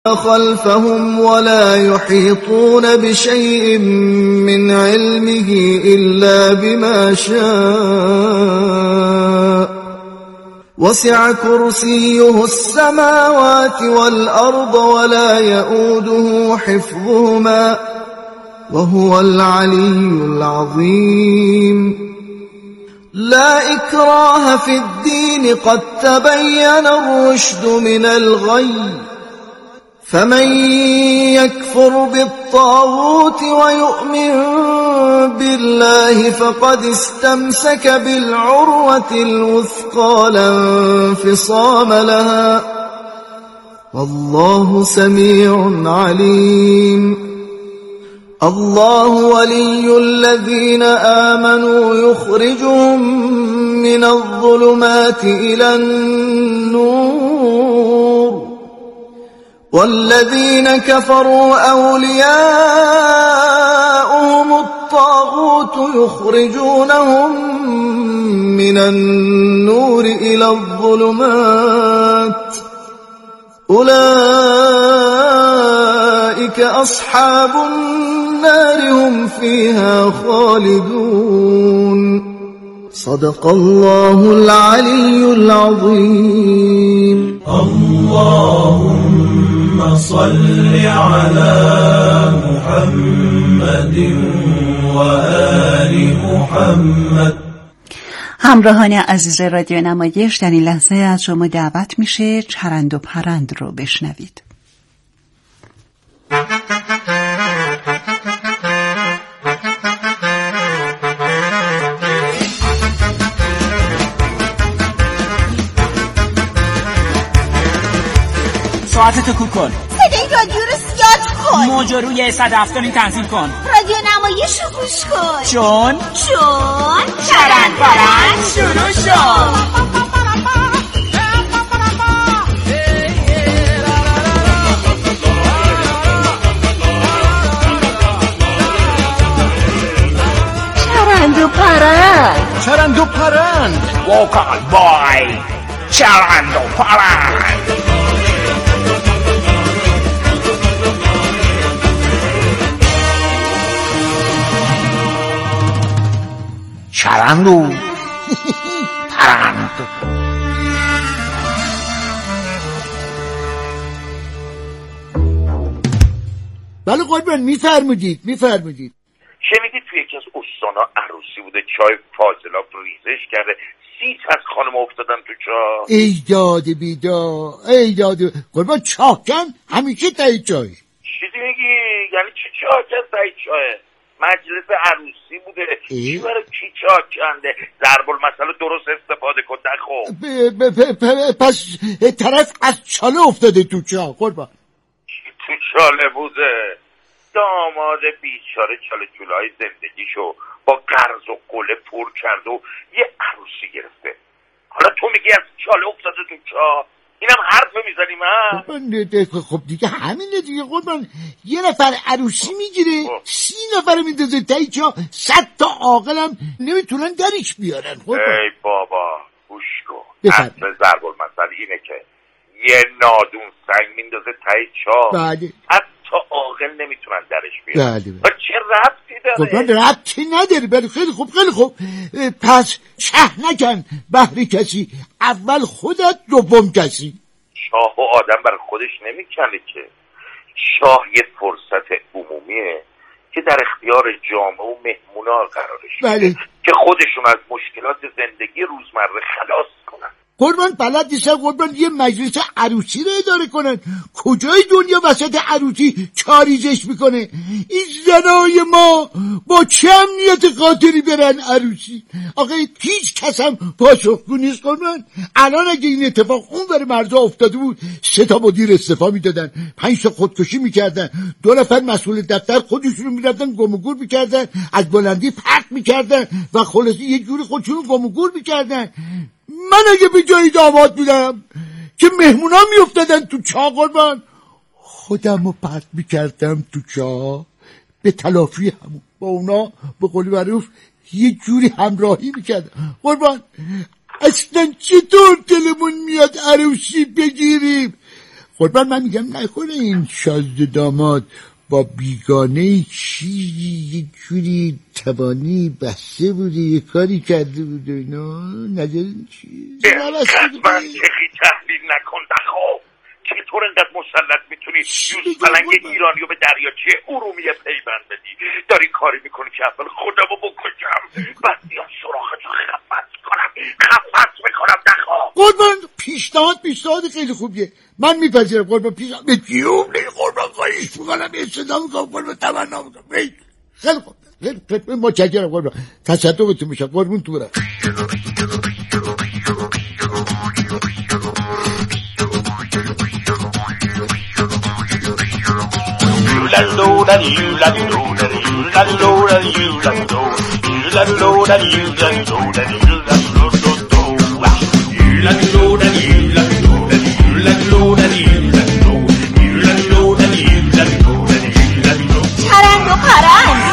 خلفهم ولا يحيطون بشيء من علمه إلا بما شاء وسع كرسيه السماوات والأرض ولا يؤوده حفظهما وهو العلي العظيم لا إكراه في الدين قد تبين الرشد من الغي فمن يكفر بالطاغوت ويؤمن بالله فقد استمسك بالعروة الوثقى لا انفصام لها والله سميع عليم الله ولي الذين آمنوا يخرجهم من الظلمات إلى النور والذين كفروا أولياؤهم الطاغوت يخرجونهم من النور إلى الظلمات أولئك أصحاب النار هم فيها خالدون صدق الله العلي العظيم اللهم صل على محمد وآل محمد. همراهان عزیز رادیو نمایش، در این لحظه از شما دعوت میشه چرند و پرند رو بشنوید. ساعتتو کوک کن، صدای رادیو رو زیاد کن، موج روی 170 تنظیم کن، رادیو نمایش رو گوش کن، چون چرند پرند شروع شد. چرند و پرند وکال بای چرند و پرند. چرند و پرند. بله قربان، میفرمودید. شنیدید توی یکی از استانا عروسی بوده، چای فاضلاب ریزش کرده، 30 از خانم افتادن تو چاه. ای داد بیدا، ای داد قربان، چاکن همیشه تایی چای. چیزی میگی؟ یعنی چی چاکن تایی چایه؟ مجلس عروسی بوده، چی برای کی چاکنده؟ ضرب المثل درست استفاده کن نخو. پس طرف از چاله افتاده تو چاه قربان. چی تو چاله بوده؟ داماد بیچاره چاله چولهای زندگیشو با قرض و قله پر کرد و یه عروسی گرفته. حالا تو میگی از چاله افتاده تو چاه؟ اینم حرف میزنی من؟ خب دیگه همینه دیگه قربان. یه نفر عروسی میگیره 30 نفر میندازه تایی چاه، 100 تا عاقلم نمیتونن درش بیارن قربان. ای بابا گوش کن، اصل ضرب المثل اینه که یه نادون سنگ میندازه تایی چاه، بله، 100 تا عاقل نمیتونن درش بیارن. بله. چه ربطی داره؟ قربان ربطی نداره. بله خیلی خوب. پس چه نکن بهر کسی، اول خودت دوم کسی. شاه و آدم برای خودش نمیکنه که. شاه یه فرصت عمومیه که در اختیار جامعه و مهمونا قرارش بله، که خودشون از مشکلات زندگی روزمره خلاص کنن. قربان بلد نیستن قربان یه مجلس عروسی رو اداره کنن. کجای دنیا وسط عروسی چاریزش میکنه؟ این زنای ما با چه امنیت خاطری برن عروسی؟ آخه هیچ کس هم پاسخگو نیست قربان. الان اگه این اتفاق اون بر مرزا افتاده بود 3 تا مدیر استعفا میدادن، 5 تا خودکشی میکردن، 2 نفر مسئول دفتر خودشون رو میرفتن گم و گور میکردن، از بلندی پرت میکردن و خلاصی یه جوری خودشون گم و گور میکردن. من اگه به جای داماد بودم که مهمونا میافتادن تو چاه قربان، خودم رو پرت میکردم تو چاه، به تلافی همون با اونا به قولی معروف یه جوری همراهی میکردم قربان. اصلا چطور دلمون میاد عروسی بگیریم؟ قربان من میگم نکنه این شازده داماد با بیگانه چیزی یه جوری تبانی بسته بوده، یه کاری کرده بوده اینا. نظرین چیه؟ من چخی تحلیل نکن دخواه. چطور انقدر مسلط میتونی یوز پلنگ ایرانیو به دریاچه ارومیه پیوند بدی؟ داری کاری میکنی که اول خودمو بکشم بعد بیام سراغتو خفت میکنم دخواه. قربان پیشنهاد خیلی خوبیه، من میپذیرم قربان. پیشنهاد به جیوم نی قربان، خواهیش میکنم یه صدا میکنم قربان، تمنا میکنم. خیلی خوب، خیلی متشکرم قربان، تصدقتون میشم قربون. تو برم چرند و پرند.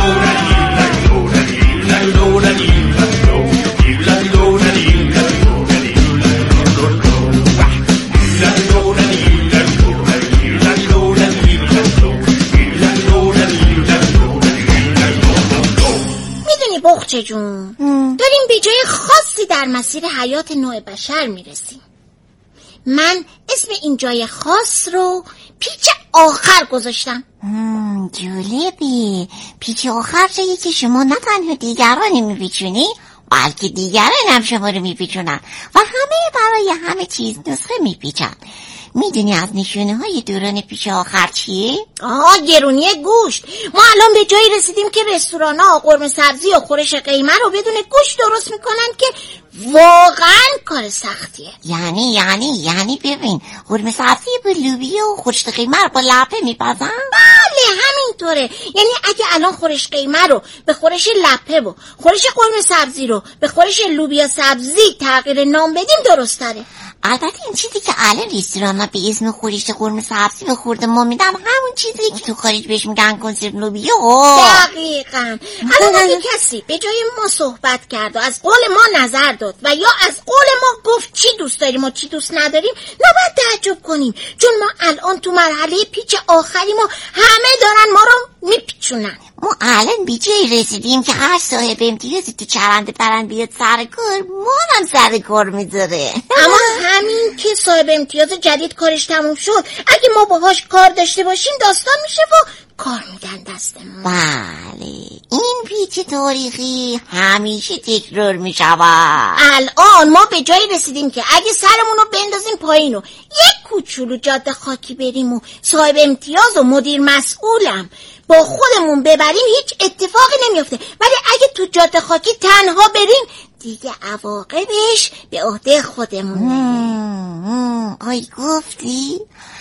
میدونی بخچه جون، داریم به جای خاصی در مسیر حیات نوع بشر میرسیم. من اسم این جای خاص رو پیچ آخر گذاشتم. جالبی. پیچ آخر جایی که شما نه تنها دیگرانی میپیچونی بلکه دیگران هم شما رو میپیچونن و همه برای همه چیز نسخه میپیچن. میدونی از نشونه های دوران پیچ آخر چیه؟ گرونی گوشت. ما الان به جایی رسیدیم که رستوران ها قرمه سبزی و خورش قیمه رو بدون گوشت درست میکنن که واقعا کار سختیه. یعنی ببین قرمه سبزی با لوبیا و خورش قیمه رو با لپه میپزن؟ بله همینطوره. یعنی اگه الان خورش قیمه رو به خورش لپه و خورش قرمه سبزی رو به خورش لوبیا سبزی تغییر نام بدیم درست تره. البته این چیزی که الان رستوران ها به اسم خورش قرمه سبزی به خورد ما میدن همون چیزی که تو خارج بهش میگن کنسرو لوبیا. دقیقاً. الان اگه کسی به جای ما صحبت کرد و از قول ما نظر داد و یا از قول ما گفت چی دوست داریم و چی دوست نداریم، نباید تعجب کنیم، چون ما الان تو مرحله پیچ آخریم و همه دارن ما رو میپیچونن. ما الان به جایی رسیدیم که هر صاحب امتیازی تو چرند پرند بیاد سر کار ما هم سر کار میذاره. اما همین که صاحب امتیاز جدید کارش تموم شد، اگه ما باهاش کار داشته باشیم داستان میشه و کار میدن دستمون. بله این پیچ تاریخی همیشه تکرار میشود. الان ما به جایی رسیدیم که اگه سرمون رو بندازیم پایین و یک کوچولو جاده خاکی بریم و صاحب امتیاز و مدیر مسئولم با خودمون ببریم هیچ اتفاقی نمیفته، ولی اگه تو جاده خاکی تنها بریم دیگه عواقبش به عهده خودمونه. آی گفتی؟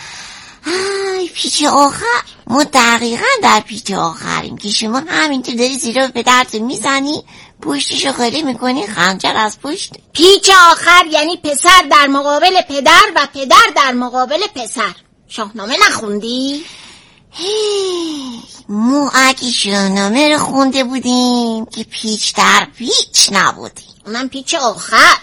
آی پیچ آخر. ما دقیقا در پیچ آخریم که شما همینطور داری زیرا به درد میزنی، پشتشو خالی میکنی، خنجر از پشت. پیچ آخر یعنی پسر در مقابل پدر و پدر در مقابل پسر. شاهنامه نخوندی؟ ما اگه شاهنامه رو خونده بودیم که پیچ در پیچ نبودیم. من پیچ آخر.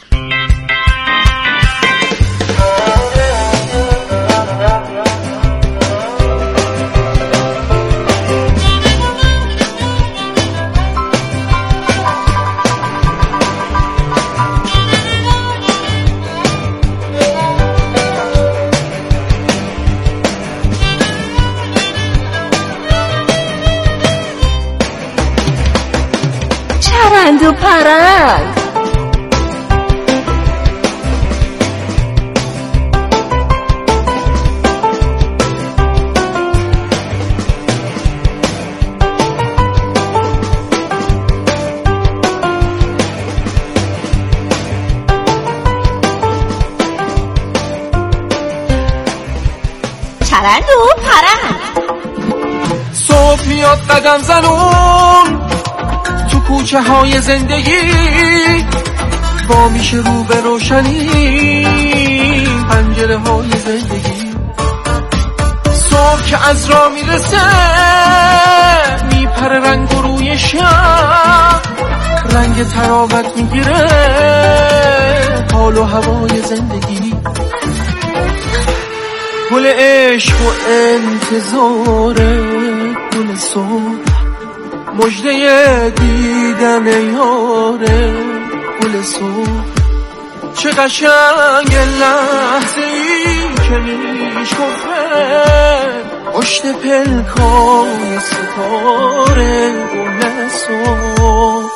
چرند و پرند. چرند و پرند. صبح میاد قدم زنون تو کوچه های زندگی، با میشه رو به روشنی پنجره های زندگی. صبح که از راه میرسه میپره رنگ و روی شب، رنگ تراوت میگیره حال و هوای زندگی. گل عشق و انتظار گل صبح، مژده دیدن یاره گل صبح. چه قشنگ لحظه ای که میشکفه پشت پلکای ستاره گل صبح.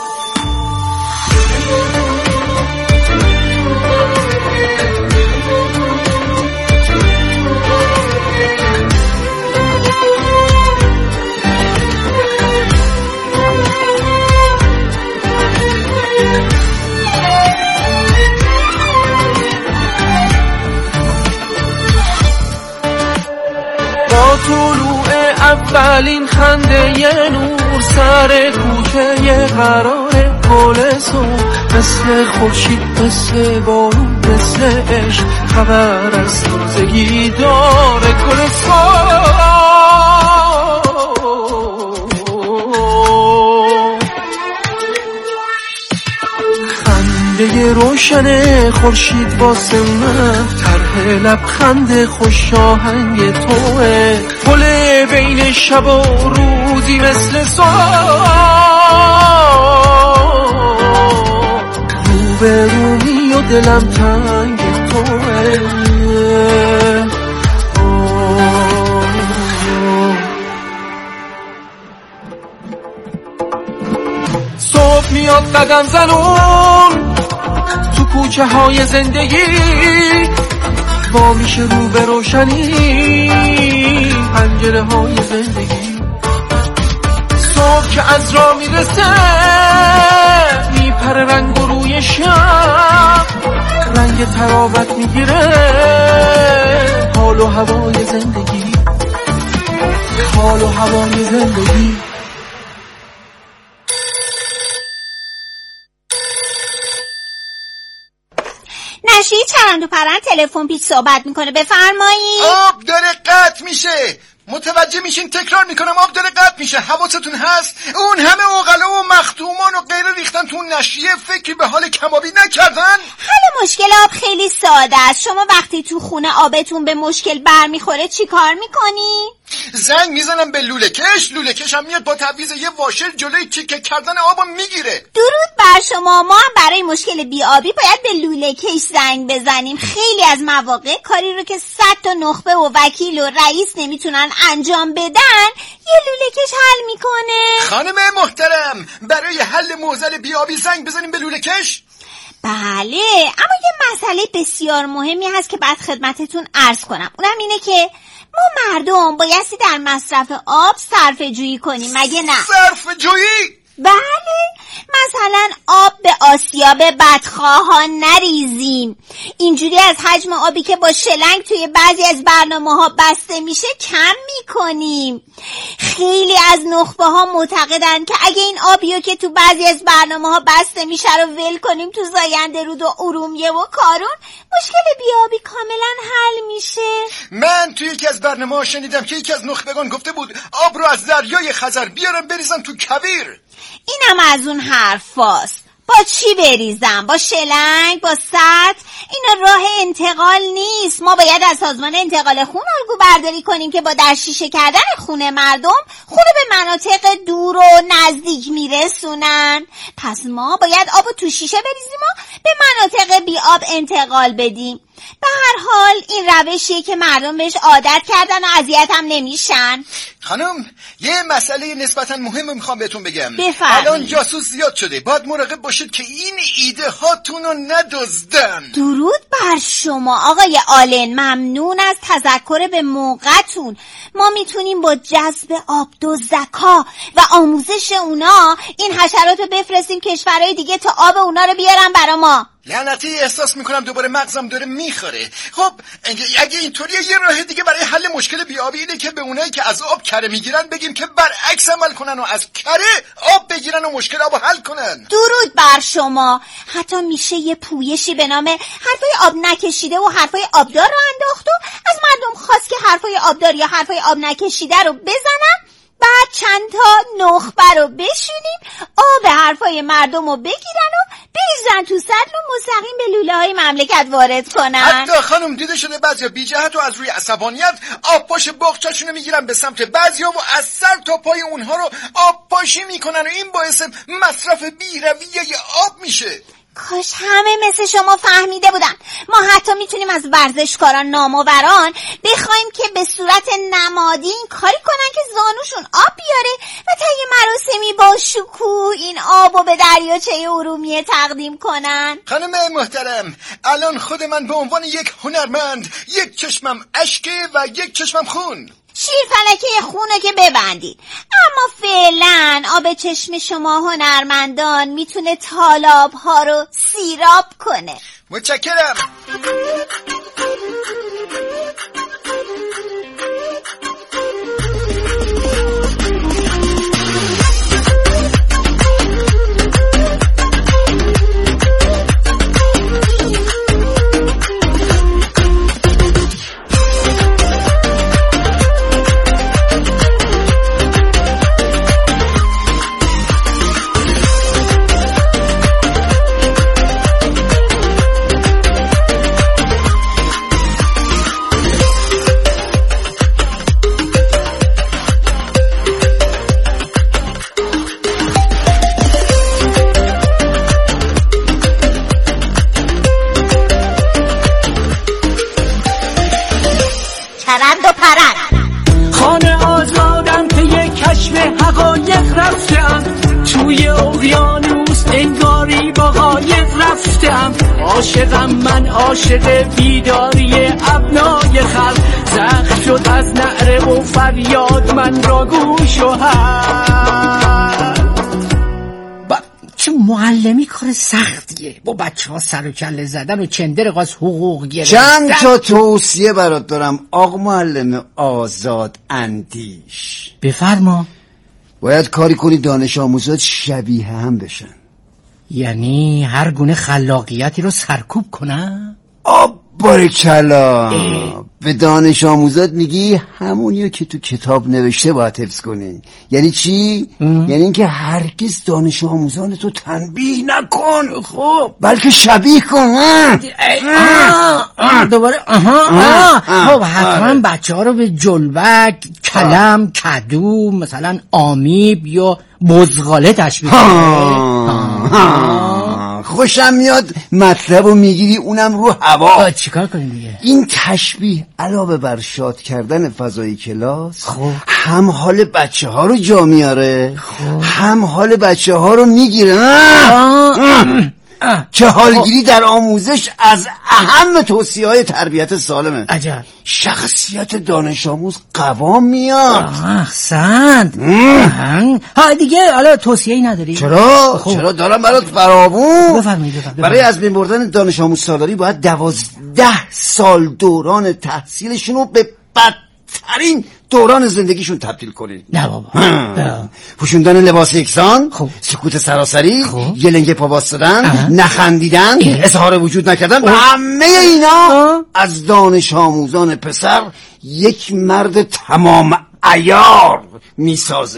طلوع اولین خنده ی نور سر کوچه ی قرار گل صبح، مثل خورشید مثل بارون مثل عشق خبر از تازگی داره گل صبح. خنده روشن خورشید واسه من، طرح لبخند خوش آهنگ توه، گل بین شب و روزی مثل صبح، رو به رومی و دلم تنگ توه. صبح میاد قدم زنون تو کوچه های زندگی، با میشه رو به روشنی پنجره های زندگی. صبح که از راه میرسه میپره رنگ و روی شب، رنگ تراوت میگیره حال و هوای زندگی، حال و هوای زندگی. نشی چرند و پرند تلفن پیچ صحبت میکنه، بفرمایید. آب داره قطع میشه، متوجه میشین؟ تکرار میکنم، آب داره قطع میشه. حواستون هست؟ اون همه عقلا و مختومان و غیره ریختن تو نشیه، فکری به حال کمابی نکردن؟ حل مشکل آب خیلی ساده است. شما وقتی تو خونه آبتون به مشکل برمیخوره چی کار میکنی؟ زنگ میزنم به لوله کش، لوله کش هم میاد با تعویض یه واشر جلوی تیکه کردن آبو میگیره. درود بر شما. ما هم برای مشکل بی‌آبی باید به لوله کش زنگ بزنیم. خیلی از مواقع کاری رو که 100 تا نخبه و وکیل و رئیس نمیتونن انجام بدن یه لوله کش حل میکنه. خانم محترم، برای حل معضل بی‌آبی زنگ بزنیم به لوله کش؟ بله، اما یه مسئله بسیار مهمی هست که بعد خدمتتون عرض کنم. اونم اینه که ما مردم بایستی در مصرف آب صرفه جویی کنیم، مگه نه؟ صرفه جویی؟ بله، مثلا آب به آسیاب بدخواهان نریزیم. اینجوری از حجم آبی که با شلنگ توی بعضی از برنامه‌ها بسته میشه کم میکنیم. خیلی از نخبه ها معتقدن که اگه این آبیو که تو بعضی از برنامه‌ها بسته میشه رو ول کنیم تو زاینده رود و ارومیه و کارون، مشکل بی‌آبی کاملا حل میشه. من توی یکی از برنامه‌ها شنیدم که یکی از نخبگان گفته بود آب رو از دریای خزر بیارم بریزم تو کویر. اینم از اون حرفاست. با چی بریزم؟ با شلنگ؟ با سطل؟ اینا راه انتقال نیست. ما باید از سازمان انتقال خون الگو برداری کنیم که با در شیشه کردن خون مردم خون به مناطق دور و نزدیک میرسونن. پس ما باید آبو تو شیشه بریزیم و به مناطق بی آب انتقال بدیم. به هر حال این روشیه که مردم بهش عادت کردن و اذیت هم نمیشن. خانم، یه مسئله نسبتا مهم میخوام بهتون بگم. بفرمایید. الان جاسوس زیاد شده، باید مراقب باشید که این ایده هاتون رو ندزدن. درود بر شما آقای آلن، ممنون از تذکر به موقعتون. ما میتونیم با جذب آبدوزدکا و آموزش اونا این حشرات رو بفرستیم کشورهای دیگه تا آب اونا رو بیارن برا ما. لعنتی، احساس میکنم دوباره مغزم داره میخوره. خب اگه اینطوریه یه راه دیگه برای حل مشکل بی‌آبی اینه که به اونایی که از آب کره میگیرن بگیم که برعکس عمل کنن و از کره آب بگیرن و مشکل آبو حل کنن. درود بر شما. حتی میشه یه پویشی به نام حرفای آب نکشیده و حرفای آبدار رو انداخت و از مردم خواست که حرفای آبدار یا حرفای آب نکشیده رو بزنن، بعد چند تا نخبه رو بشونیم آب حرفای مردم رو بگیرن و بریزن تو سطل و مستقیم به لوله های مملکت وارد کنن. حتی خانم دیده شده بعضیا بی جهت و از روی عصبانیت آب پاش باغچه‌شون رو میگیرن به سمت بعضیا و از سر تا پای اونها رو آب پاشی میکنن و این باعث مصرف بی‌رویه آب میشه. کاش همه مثل شما فهمیده بودن. ما حتی میتونیم از ورزشکاران نامآوران بخوایم که به صورت نمادین کاری کنن که زانوشون آب بیاره و طی مراسمی با شکوه این آبو به دریاچه ارومیه تقدیم کنن. خانم محترم، الان خود من به عنوان یک هنرمند یک چشمم اشکه و یک چشمم خون. شیرفلکه خونه که ببندید، اما فعلا آب چشم شما هنرمندان میتونه تالاب ها رو سیراب کنه. متشکرم. چرند و پرند خانه آزادم که یک کشف حقایق رفتم، توی اقیانوس انگاری با قایق رفتم. عاشقم من، عاشق بیداری ابنای خلق، زخم شد از نعره و فریاد من را گوش و هر. چه معلمی کار سختیه، با بچه ها سر و کله زدن و چندر غاز حقوق گرفتن. چند تا توصیه برات دارم آقا معلم آزاد اندیش. بفرما. باید کاری کنی دانش آموزات شبیه هم بشن. یعنی هر گونه خلاقیتی رو سرکوب کنن؟ باریکلا. به دانش آموزات میگی همونیو که تو کتاب نوشته باید حفظ کنی. یعنی چی؟ یعنی اینکه هرگز دانش آموزان تو تنبیه نکن، خب بلکه شبیه کن. دوباره خب حتما بچه ها رو به جلبک، کلم، کدو، مثلا آمیب یا بزغاله تشبیه خوشم میاد مطلب رو میگیری اونم رو هوا. چیکار کنیم دیگه؟ این تشبیه علاوه بر شاد کردن فضای کلاس هم حال بچه ها رو جا میاره، هم حال بچه ها رو میگیره. که حالگیری در آموزش از اهم توصیه‌های تربیت سالمه. عجب. شخصیت دانش آموز قوام میاد. احسنت. ها دیگه حالا توصیه‌ای نداری؟ چرا؟ چرا دارم برات فراوون. بفرمایید. برای از بین بردن دانش آموز سالاری باید 12 سال دوران تحصیلشون رو به بدترین دوران زندگیشون تبدیل کنید. نه بابا. پوشوندن لباس یکسان، سکوت سراسری، یه لنگه پا باستادن، نخندیدن، اظهار وجود نکردن و همه اینا از دانش آموزان پسر یک مرد تمام عیار میسازه.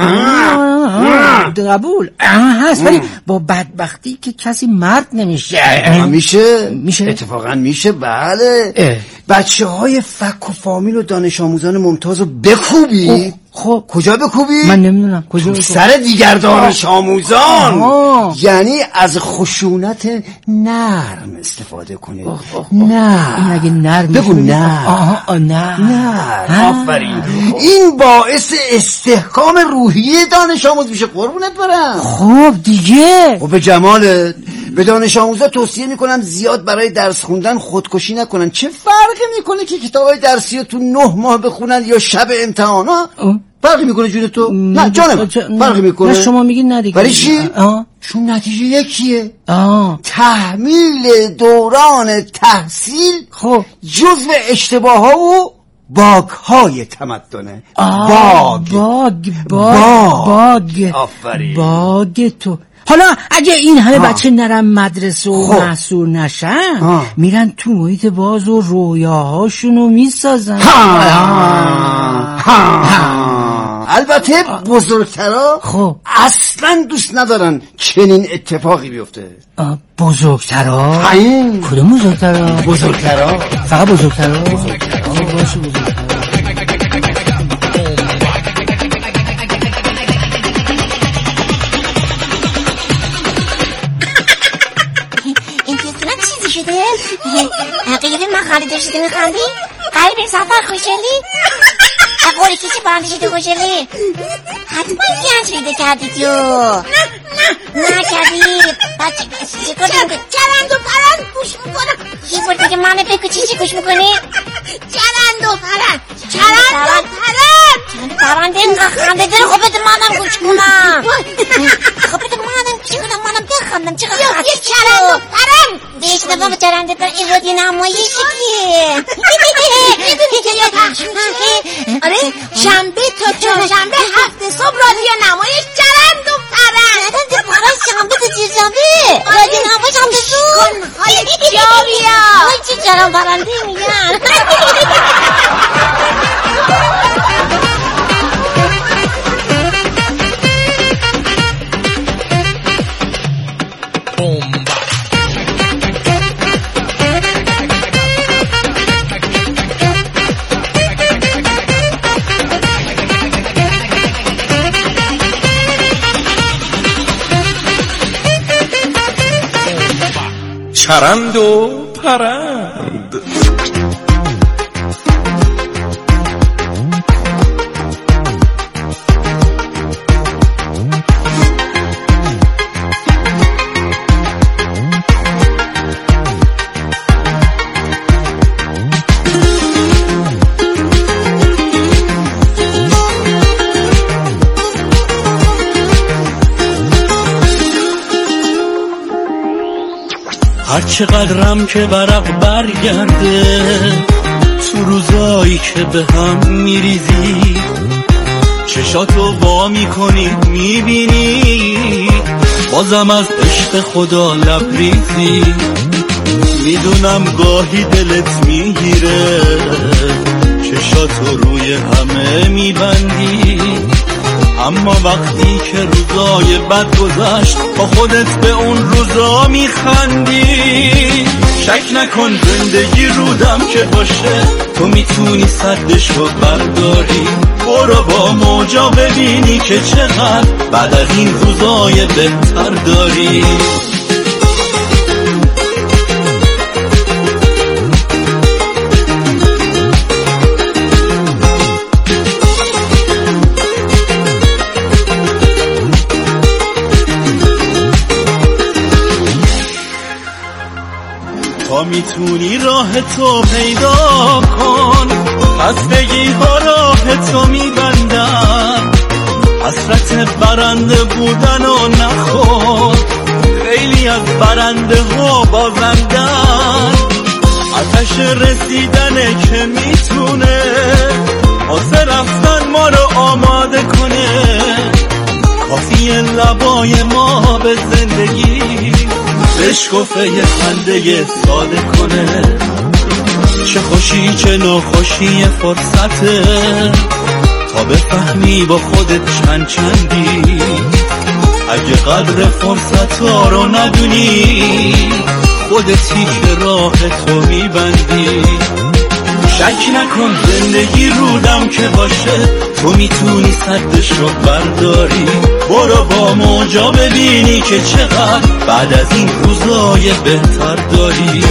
قبول هست، ولی با بدبختی که کسی مرد نمیشه. میشه اتفاقا میشه. بله. بچه های فک و فامیل و دانش آموزان ممتاز رو بکوبی. خب کجا بکوبی؟ من نمیدونم کجا. سر دیگر دانش آموزان. یعنی از خشونت نرم استفاده کنید. نه این اگه نرم بگو نه. آفرین. این باعث استحکام روحی دانش آموز میشه. قربونت برم. خب دیگه و به جمالت به دانش آموزا توصیه میکنم زیاد برای درس خوندن خودکشی نکنن. چه فرقی میکنه که کتابای درسی رو تو 9 ماه بخونن یا شب امتحان؟ فرقی میکنه جون تو؟ نه جانم فرقی میکنه. نه شما میگین نه دیگه. برای چی؟ چون نتیجه یکیه. تحمیل دوران تحصیل خب جزو اشتباه ها و باگ های تمدنه. باگ آفرین. باگ تو. حالا اگه این همه بچه نرن مدرسه و محصول نشن میرن تو محیط باز و رویاهاشونو میسازن. البته بزرگترها خب اصلا دوست ندارن چنین اتفاقی بیفته. بزرگترها؟ کدوم بزرگترها؟ بزرگترها، فقط بزرگترها. باشه بزرگترها. شده؟ قیبه من خریده شده میخندی؟ قریب سفر خوشلی؟ قوری کسی برنده شده خوشلی؟ حتما گنج پیدا کردی تو. نه کردی بچه چی کنم؟ چرند و پرند گوش میکنم. یه بار دیگه منو بگو چی گوش میکنی؟ چرند و پرند پرند اینقدر خنده داره. خب بده منم گوش کنم. خب بده منم گوش کنم. منم بخندم. چقدر یه چرند و پرند بیشتر با چرنده پر این رادیو نمایشی که میدونی که یه پخش میشه؟ آره شنبه تا چهارشنبه هفته صبح رادیو نمایش چرند و پرند. چرند و پرند شنبه تا چهارشنبه رادیو نمایش هم بزون های جاویا های چی چرند پرنده میگن. چرند و پرند. هر چقدرم که برق برگرده تو روزایی که به هم میریزی، چشاتو وا میکنی میبینی بازم از عشق خدا لبریزی. میدونم گاهی دلت میگیره چشاتو روی همه میبندی، اما وقتی که روزای بد گذشت با خودت به اون روزا میخندی. شک نکن زندگی رودم که باشه تو میتونی سدشو برداری. برو با موجا ببینی که چقدر بعد از این روزای بهتر داری. تا میتونی راه تو پیدا کن، خستگی ها راه تو میبندن. حسرت برنده بودن و نخور، خیلی از برنده ها بازندن. آتش رسیدنه که میتونه واسه رفتن ما رو آماده کنه. کافیه لبای ما به زندگی بشکفه یه خنده ساده کنه. چه خوشی چه ناخوشی فرصته تا بفهمی با خودت چند چندی. اگه قدر فرصت ها رو ندونی خودتی که راه تو میبندی. شک نکن زندگی رودم که باشه تو میتونی سدش رو برداری. برو با موجا ببینی که چقدر بعد از این روزای بهتر داری.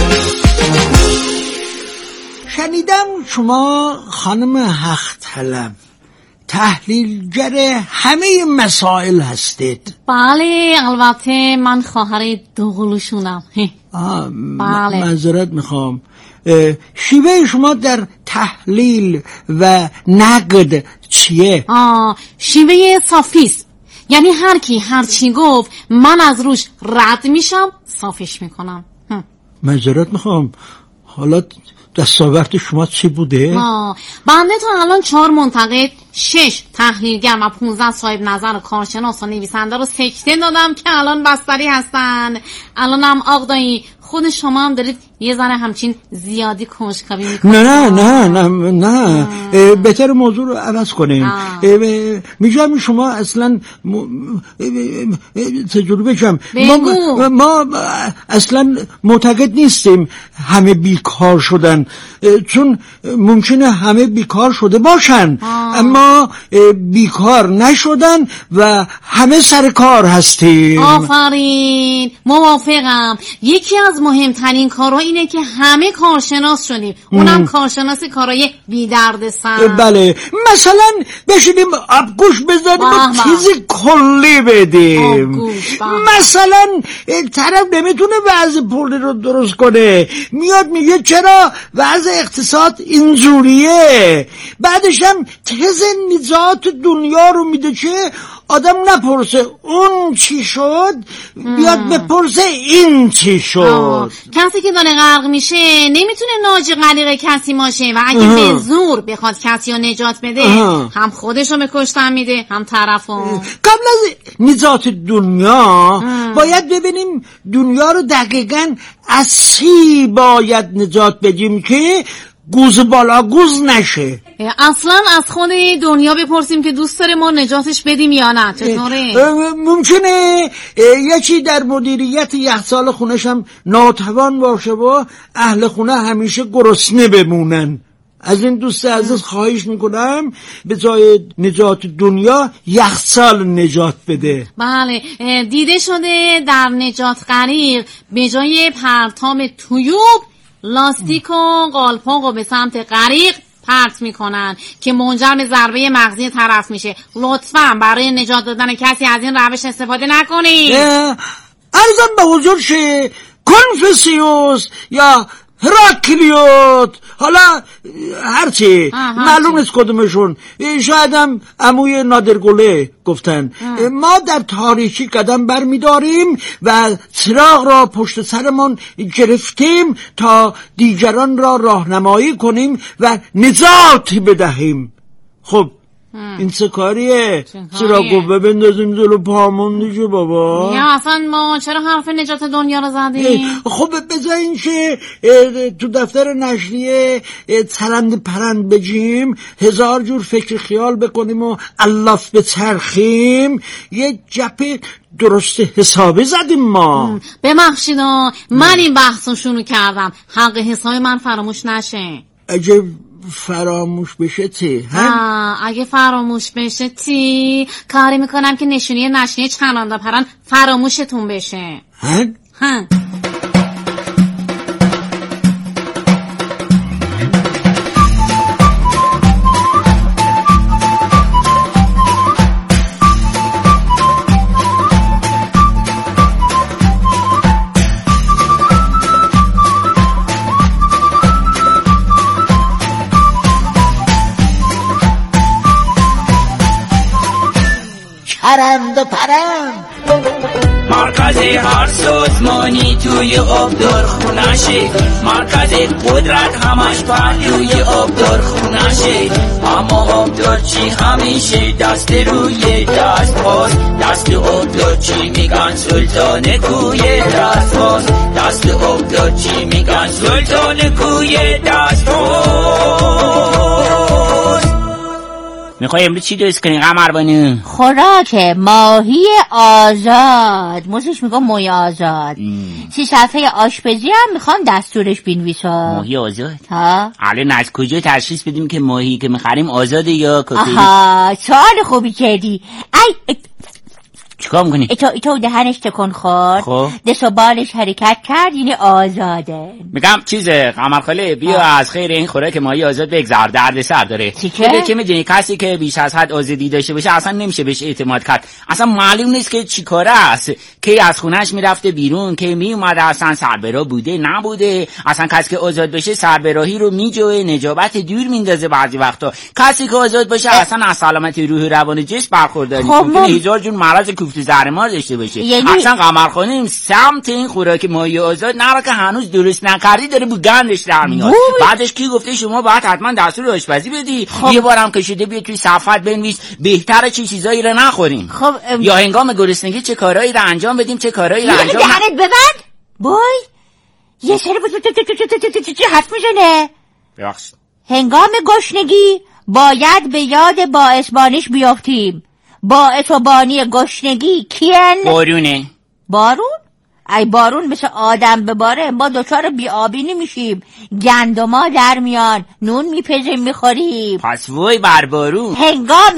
شنیدم شما خانم حق طلب تحلیلگر همه مسائل هستید. بله البته من خواهر دوقلوشونم. بله معذرت میخوام. شیوه شما در تحلیل و نقد چیه؟ شیوه صافیست. یعنی هر کی هر چی گفت من از روش رد میشم صافش میکنم. معذرت میخوام. حالا دستاورد شما چی بوده؟ بنده تا الان 4 منتقد، 6 تحلیلگر و 15 صاحب نظر و کارشناس و نویسنده رو سکته دادم که الان بستری هستن. الانم آقدایی خود شما هم دارید یه ذره همچین زیادی کنجکاوی میکنه. نه بهتر موضوع رو عوض کنیم. میگم شما اصلا تجربه بگم ما اصلا معتقد نیستیم همه بیکار شدن، چون ممکنه همه بیکار شده باشن اما بیکار نشدن و همه سر کار هستیم. آفرین، موافقم. یکی از مهمترین کارها اینه که همه کارشناس شدیم، اونم کارشناس کارهای بی درد سر. بله، مثلا بشینیم آبگوش بزنیم و چیز کلی بدیم. مثلا طرف نمیتونه وضع پول رو درست کنه، میاد میگه چرا وضع اقتصاد اینجوریه، بعدش هم تز نجات دنیا رو میده که آدم نپرسه اون چی شد، بیاد بپرسه این چی شد. کسی که داره غرق میشه نمیتونه ناجی غریق کسی باشه و اگه به زور بخواد کسی رو نجات بده هم خودشو به کشتن میده هم طرفو. قبل از نجات دنیا باید ببینیم دنیا رو دقیقاً از چی باید نجات بدیم که گوز بالا گوز نشه. اصلا از خود دنیا بپرسیم که دوست داره ما نجاتش بدیم یا نه. چطوره؟ ممکنه یکی در مدیریت یخچال خونش هم ناتوان باشه و اهل خونه همیشه گرسنه بمونن. از این دوست عزیز خواهش میکنم به جای نجات دنیا یخچال نجات بده. بله، دیده شده در نجات غریق به جای پرتاب تویوب لاستیک و قالپاق رو به سمت غریق پرت میکنن که منجر به ضربه مغزی طرف میشه. لطفاً برای نجات دادن کسی از این روش استفاده نکنید. عرضم به حضور شه کنفوسیوس یا هراکلیوس، حالا هرچی معلوم نیست کدومشون، شاید هم عموی نادرگله گفتن. ما در تاریکی قدم برمیداریم و چراغ را پشت سرمان گرفتیم تا دیگران را راهنمایی کنیم و نجات بدهیم. خب این چه کاریه؟ چرا گوه بندازیم جلو پامون دیگه بابا؟ یا اصلا ما چرا حرف نجات دنیا رو زدیم؟ خب بذار این که تو دفتر نشریه چرند پرند بجیم، هزار جور فکر خیال بکنیم و الاف بچرخیم، یه جپه درست حسابی زدیم ما. ببخشید من این بحثو شروع کردم، حق حساب من فراموش نشه. اگه فراموش بشه تی؟ اگه فراموش بشه تی کاری میکنم که نشونی نشریه چرند پرند فراموشتون بشه. چرند و پرند مرکز هر سازمانی توی آبدار خونشه، مرکز قدرت همش پهلوی آبدار خونشه، اما آبدار چی همیشه دست روی دست باز، دست آبدار چی میگن سلطان کوی دست باز، دست آبدار چی میگن سلطان کوی دست باز. میخوای امروز چی درست کنی قمربانو؟ خوراک ماهی آزاد، موزش میگم ماهی آزاد. 3 صفحه آشپزی هم میخوام دستورش بنویسم. ماهی آزاد؟ ها؟ الان از کجا تشخیص بدیم که ماهی که میخریم آزاده یا کاکایی؟ آها، سوال خوبی کردی. چیکار میکنی؟ ایتو دهنش تکون خورد، دست و بالش حرکت کرد، یعنی آزاده. میگم قمرخاله بیا از خیر این خوراک ماهی آزاد بگذر، درد سر داره. که میدونی کسی که بیش از حد آزادی داشته باشه اصلا نمیشه بهش اعتماد کرد، اصلا معلوم نیست که چی کاره است، کی از خونش میرفته بیرون، کی میومده، اصلا سربراه بوده نبوده، اصلا کسی که آزاد بشه سربراهی رو میجوه، نجابت دور میندازه، بعضی وقتا کسی که آزاد باشه اصلا از سلامت روح روان جسم برخورداری ممکنه 1000 جور مرض کوفت زهرمار داشته باشه. اصلا قمرخانه سمت این خوراک ماهی آزاد نره که هنوز درست نکردی داره بو گندش در میاد. بعدش کی گفته شما باید حتما دستور آشپزی بدی؟ یه بارم که شده بیا توی صفحت بنویس بهتره چه چیزایی رو نخوریم، یا هنگام گرسنگی چه کارهایی رو انجام بدیم، چه کارهایی رو انجام دهنت ببند. یه سری چی حرف میزنه؟ بخش هنگام گشنگی باید به یاد باعثبانیش بیافتیم. باعث و بانی گشنگی کین؟ بارونه. بارون؟ ای بارون مثل آدم بباره ما دچار بی‌آبی میشیم، گندما در میان، نون میپزیم میخوریم. پس وای بر بارون. هنگام